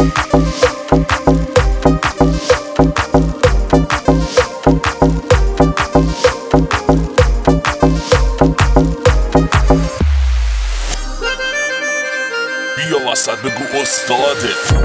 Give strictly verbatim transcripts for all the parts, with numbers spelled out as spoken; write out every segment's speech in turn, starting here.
بیا وسط بگو استاده.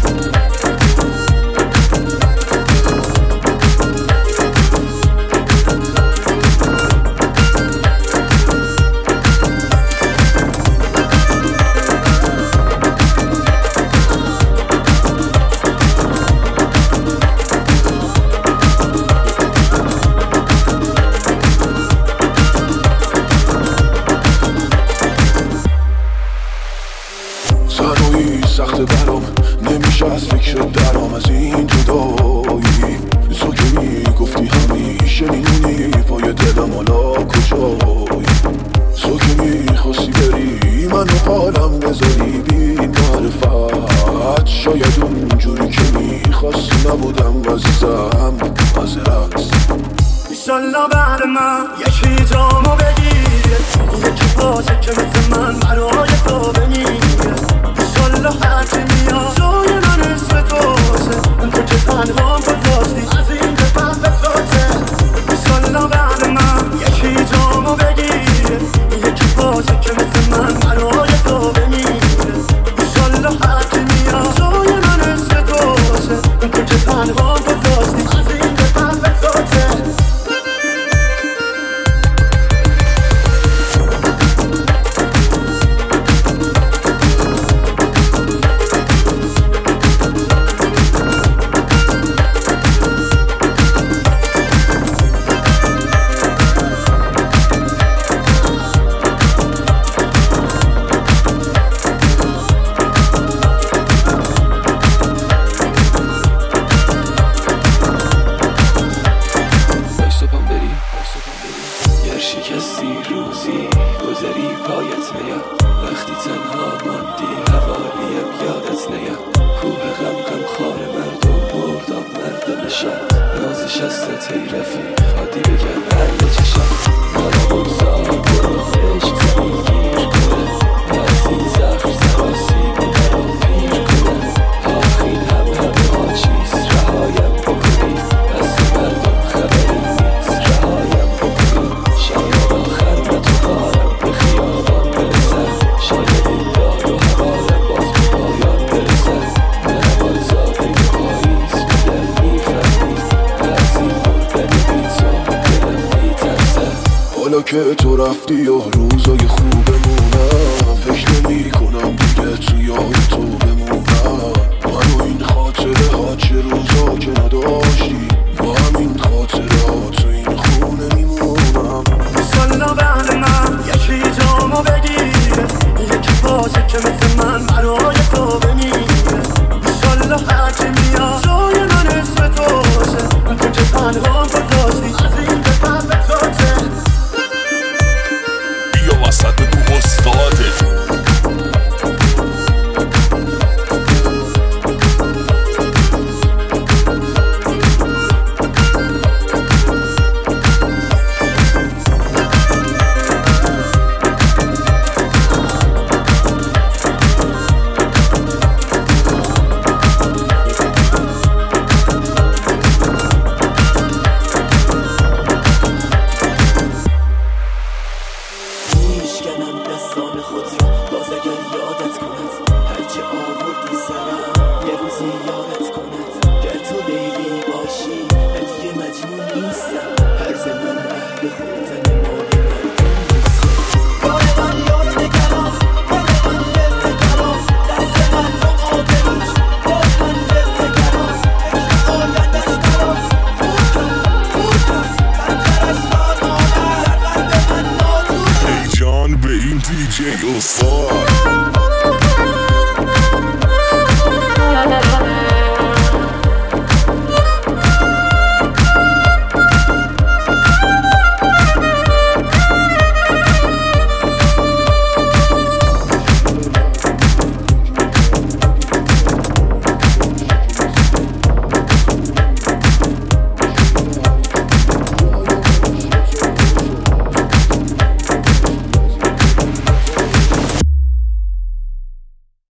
سخت برام نمیشه از فکر درام از این جدایی. تو که میگفتی همیشه میمونی پای دلم، حالا کجایی؟ تو که میخواستی بری منو حالم بذاری بی معرفت، شاید اونجوری که میخواستی نبودم عزیزم، معذرت. ایشالله بعد من یکی جامو بگیره، یکی باشه که مثل من برای تو بمیره. ایشالله هرچی میاد جای من اسم توشه، اون تو که تنها گذاشتی از این به قلب توشه. ایشالله بعد من یکی جامو بگیره، یکی باشه که مثل من برای تو بمیره. ایشالله هرچی میاد جای من اسم توشه، اون تو که تنها گذاشتی از این به قلب توشه. شکستی روزی گذری پایت نیاد، وقتی تنها ماندی حوالیم یادت نیاد. کوه غم غم خار مردم بردم مرد نشان، نازش هستت ای رفیق عادی بگم بله چشم. مالا بگذار برو عشق زمین گیر کنه، از این زخم سراسی بگرم پیر کنه. آخین هم همه ها چیز رهایم بکنی، دست مردم خبری نیست رهایم بکنی. شاید آخر من تو کارم به خیابان برسم، شاید این دار و حوالم باز به پایان برسم. مهربان زاده پاییز بدل میفهمی، از این بردن بی تو دلم میترسم. حالا که تو رفتی و روزای خوبمونم، فکر نمی کنم دیگه تو یاد تو بمونم. من و این خاطره ها چه روزا که نداشتی، با همین خاطره ها تو این خونه میمونم. ایشالله بعد من یکی جامو بگیره، یکی باشه که مثل من برای تو بمیره. ایشالله هرچی میاد جای من اسم توشه، اون تو که تنها گذاشتی از این به قلب توشه. بیا وسط بگو استاده.